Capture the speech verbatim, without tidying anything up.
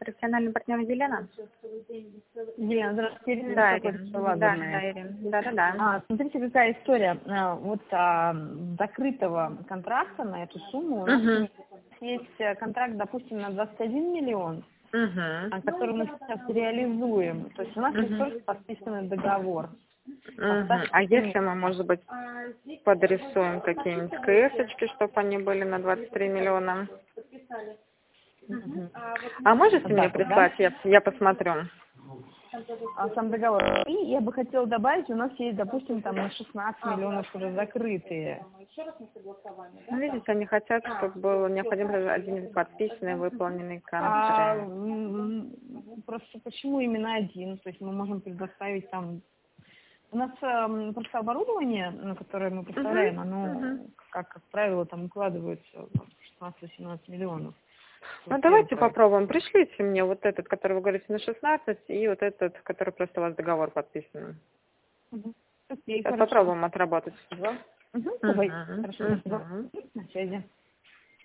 профессиональный партнер Елена? Елена, здравствуйте, Ирина. Да, Ирина. Да, да, Ирина. Да, да, да. А, смотрите, какая история. А, Вот а, закрытого контракта на эту сумму у нас Угу. есть э, контракт, допустим, на двадцать один миллион, Угу. а, который мы сейчас реализуем. То есть у нас есть Угу. только подписанный договор. Угу. А если мы, может быть, подрисуем какие-нибудь КСочки, чтобы они были на двадцать три миллиона? Мгм. А можете Вот мне так вот, да? прислать? Я, я посмотрю. А, сам договор. И я бы хотела добавить, у нас есть, допустим, там на шестнадцать миллионов уже закрытые. Ну, видите, они хотят, чтобы был необходим даже один подписанный, выполненный А, контракт. м, просто почему именно один? То есть мы можем предоставить там... У нас эм, просто оборудование, на которое мы поставляем, Угу. оно, Угу. как, как правило, там укладывается в шестнадцать-восемнадцать миллионов. Ну, Вот первый давайте проект. попробуем. Пришлите мне вот этот, который вы говорите на шестнадцать, и вот этот, который просто у вас договор подписан. Мгм. Окей, Сейчас хорошо. попробуем отработать. Мгм, давай. Угу. Хорошо, спасибо. Угу. На связи.